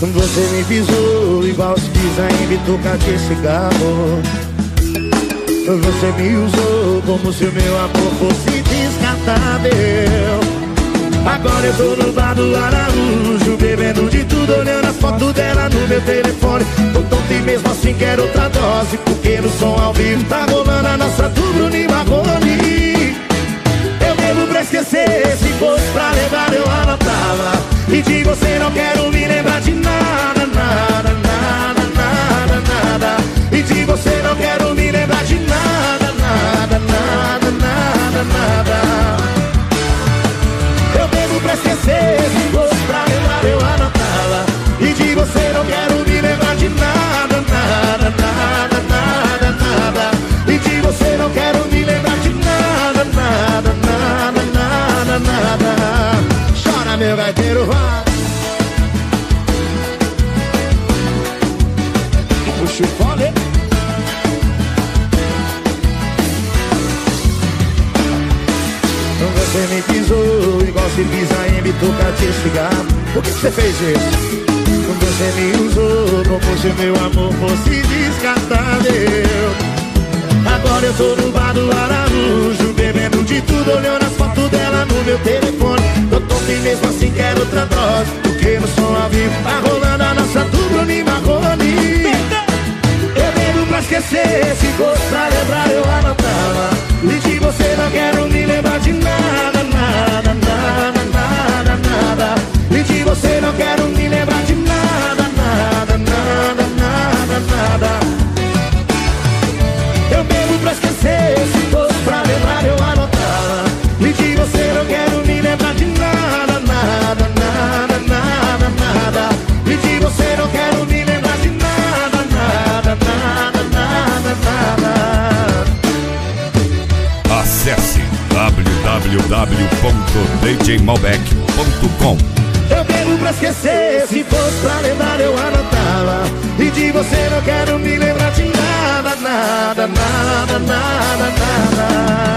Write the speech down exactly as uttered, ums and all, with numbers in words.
Você me pisou igual se pisa em bituca de cigarro. Você me usou como se o meu amor fosse descartável. Agora eu tô no bar do Araújo, bebendo de tudo, olhando as fotos dela no meu telefone. Tô tonto e mesmo assim quero outra dose, porque no som ao vivo tá rolando a nossa do Bruno e Marrone. Eu bebo pra esquecer, se fosse pra lembrar eu anotava. E de você não quero me lembrar de nada, nada, nada, nada, nada. E de você não quero me lembrar de nada, nada, nada, nada, nada. Eu bebo pra esquecer, se fosse pra lembrar eu anotava. E de você não quero me lembrar de nada, nada, nada, nada, nada. E de você não quero me lembrar de nada, nada, nada, nada, nada. Chora meu gaiteiro, vai. Puxa o fole. Você me pisou igual se pisa em bituca de cigarro. Por que você fez isso? Você me usou como se meu amor fosse descartável. Agora eu tô no bar do Araújo, bebendo de tudo, olhando as fotos dela no meu telefone. Tô tonto e mesmo assim quero outra dose, porque no som ao vivo tá rolando a nossa do Bruno e Marrone. Eu bebo pra esquecer, se fosse pra lembrar eu anotava. E de você não quero me lembrar de nada, nada, nada, nada, nada. E de você não quero me lembrar de nada, nada, nada, nada, nada. Eu bebo pra esquecer, se fosse pra lembrar eu anotava. E de você não quero me lembrar de nada, nada, nada, nada, nada. E de você não quero me lembrar de nada, nada, nada, nada, nada. Acesse w w w ponto d j malbec ponto com. Eu bebo pra esquecer, se fosse pra lembrar eu anotava. E de você não quero me lembrar de nada, nada, nada, nada, nada.